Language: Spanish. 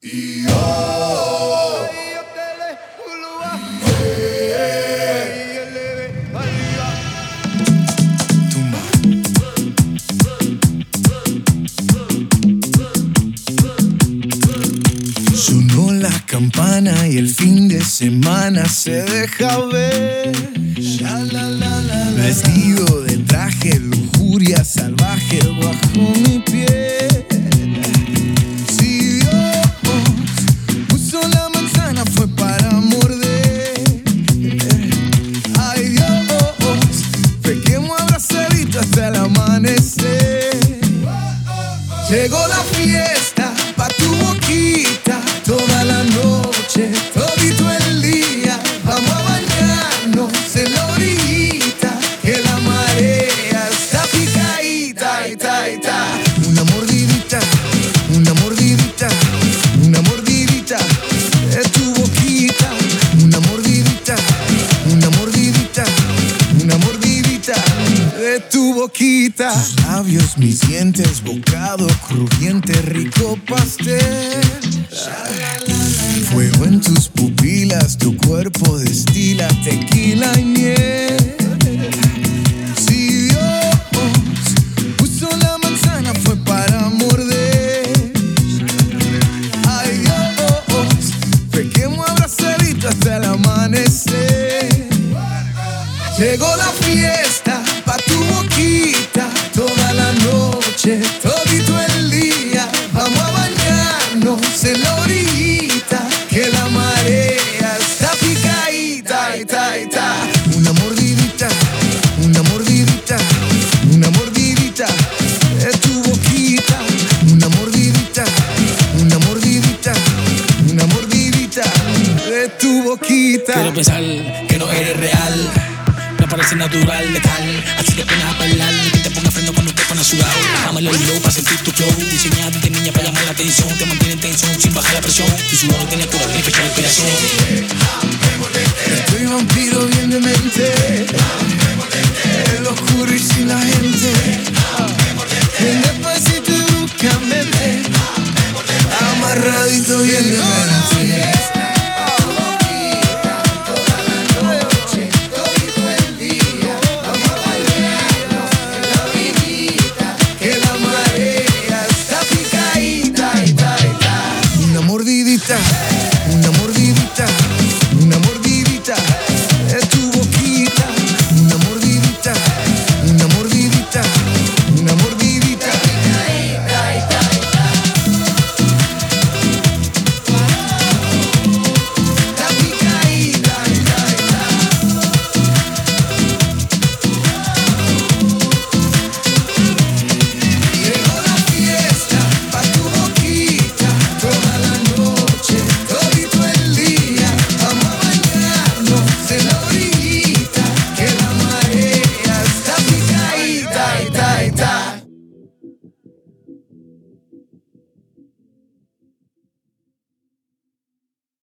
Sonó la campana y el fin de semana se deja ver. Vestido de traje, lujuria salvaje bajo mi piel. Si Dios puso la manzana fue para morder. Ay Dios, pequemos abrazadito hasta el amanecer. Llegó la fiesta pa' tu boquita, toda la noche, todito el día. Vamos a bañarnos en la orillita, que la marea está picadita, ita, ita. Una mordidita, una mordidita, una mordidita de tu boquita. Una mordidita, una mordidita, una mordidita de tu boquita. Tus labios, mis dientes, bocado crujiente, rico pastel. Fuego en tus pupilas, tu cuerpo destila tequila y miel. Si Dios puso la manzana fue para morder. Ay Dios, pequemos abrazadito hasta el amanecer. Llegó la fiesta pa' tu boquita, toda la noche, todito el día. Vamos a bañarnos en la orillita, que la marea está picadita, ita, ita. Una mordidita, una mordidita, una mordidita de tu boquita. Una mordidita, una mordidita, una mordidita de tu boquita. Quiero pensar que no eres real, me parece natural, letal. Así que pones a bailar, que te ponga freno cuando te pones sudado. Dámelo el low para sentir tu flow. Diseñada de niña para llamar la atención, te mantiene en tensión sin bajar la presión. Tu sudor tiene cura y fecha de inspiración. Estoy vampiro bien de mente, el oscuro y sin la gente. Bien despacito y bruscamente, amarradito bien de mente.